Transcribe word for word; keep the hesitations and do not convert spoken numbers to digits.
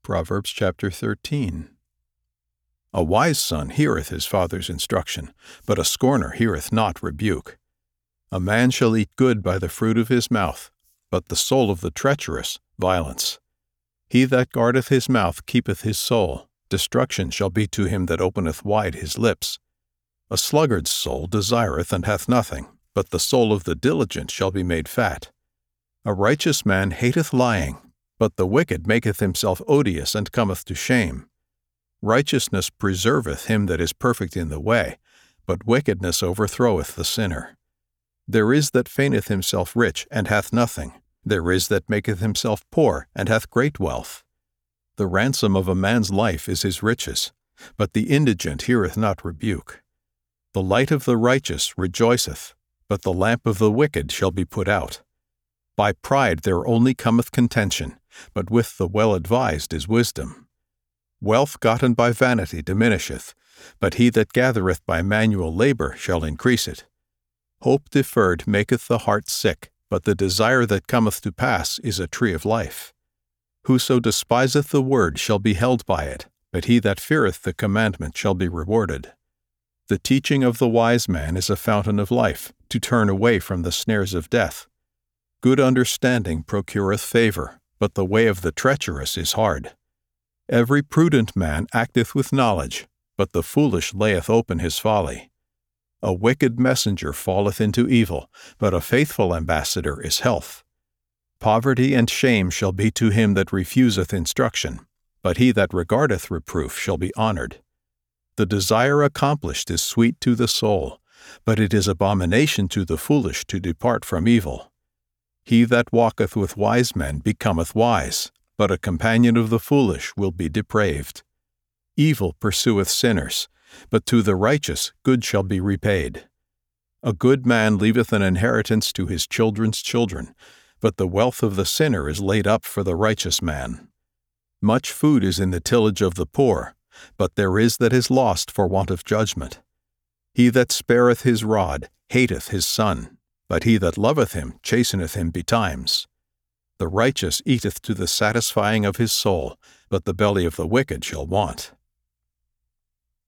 Proverbs chapter thirteen. A wise son heareth his father's instruction, but a scorner heareth not rebuke. A man shall eat good by the fruit of his mouth, but the soul of the treacherous, violence. He that guardeth his mouth keepeth his soul. Destruction shall be to him that openeth wide his lips. A sluggard's soul desireth and hath nothing, but the soul of the diligent shall be made fat. A righteous man hateth lying, but the wicked maketh himself odious and cometh to shame. Righteousness preserveth him that is perfect in the way, but wickedness overthroweth the sinner. There is that feigneth himself rich, and hath nothing. There is that maketh himself poor, and hath great wealth. The ransom of a man's life is his riches, but the indigent heareth not rebuke. The light of the righteous rejoiceth, but the lamp of the wicked shall be put out. By pride there only cometh contention, but with the well-advised is wisdom. Wealth gotten by vanity diminisheth, but he that gathereth by manual labor shall increase it. Hope deferred maketh the heart sick, but the desire that cometh to pass is a tree of life. Whoso despiseth the word shall be held by it, but he that feareth the commandment shall be rewarded. The teaching of the wise man is a fountain of life, to turn away from the snares of death. Good understanding procureth favor, but the way of the treacherous is hard. Every prudent man acteth with knowledge, but the foolish layeth open his folly. A wicked messenger falleth into evil, but a faithful ambassador is health. Poverty and shame shall be to him that refuseth instruction, but he that regardeth reproof shall be honored. The desire accomplished is sweet to the soul, but it is abomination to the foolish to depart from evil. He that walketh with wise men becometh wise, but a companion of the foolish will be depraved. Evil pursueth sinners, but to the righteous good shall be repaid. A good man leaveth an inheritance to his children's children, but the wealth of the sinner is laid up for the righteous man. Much food is in the tillage of the poor, but there is that is lost for want of judgment. He that spareth his rod hateth his son, but he that loveth him chasteneth him betimes. The righteous eateth to the satisfying of his soul, but the belly of the wicked shall want.